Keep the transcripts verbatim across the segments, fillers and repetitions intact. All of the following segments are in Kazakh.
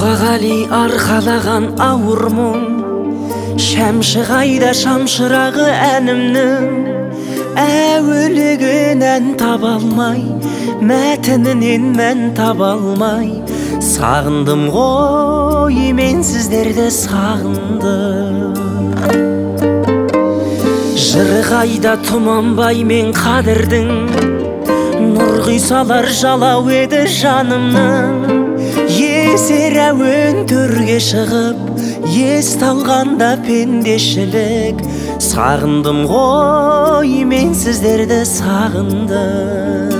Мұқағали арқалаған ауыр мұң, шәмші қайда шамшырағы әнімнің. Әуелігінен таба алмай, мәтінінен мән таба алмай, сағындым ғой, мен сіздерді сағындым. Жыры қайда тұманбай мен қадірдің, нұр құйсалар жалау еді жанымның. Есер әуен төрге шығып, ес талғанда пендешілік, сағындым ғой, мен сіздерді сағындым.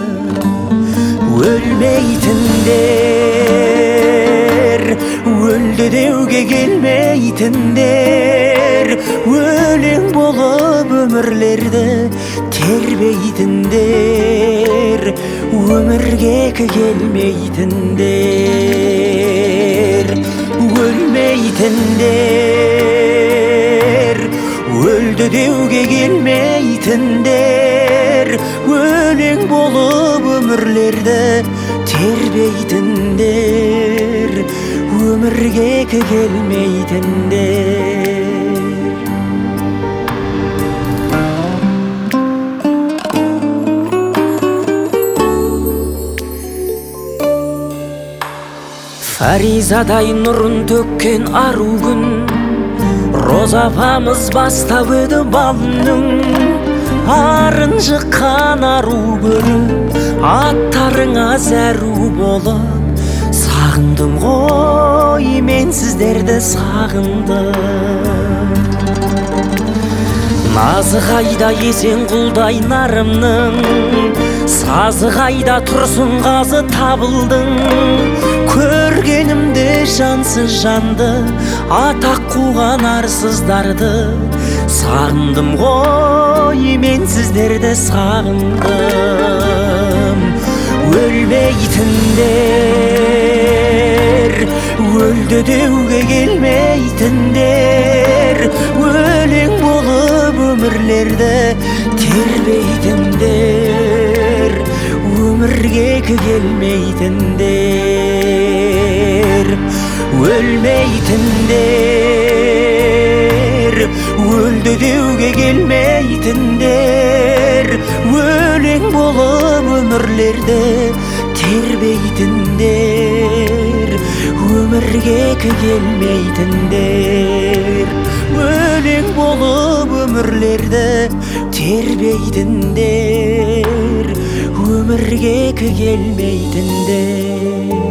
Өлмейтіндер, өлді деуге келмейтіндер, өлең болып өмірлерді тербейтіндер, өмірге келмейтіндер. Өлмейтіндер, өлді деуге келмейтіндер, өлең болып өмірлерді тербейтіндер, өмірге келмейтіндер. Фаризадай нұрын төккен ару күн, Роза апамыз бастап еді балының. Арын жыққан ару көріп, аттарыңа зәру болып, сағындым ғой, мен сіздерді сағындым. Назы қайда есен құлдай нарымның, сазы қайда тұрсын қазы табылдың. Көргенімді жансыз жанды, атақ қуған арсыздарды, сағындым ғой, мен сіздерді сағындым. Өлмейтіндер, өлді деуге келмейтіндер, өлең болып өмірлерді тербейтіндер, өмірге келмейтіндер. Өлмейтіндер, өлді деуге келмейтіндер, өлең болып өмірлерді тербейтіндер, өмірге келмейтіндер. Өлең болып өмірлерді тербейтіндер, өмірге келмейтіндер.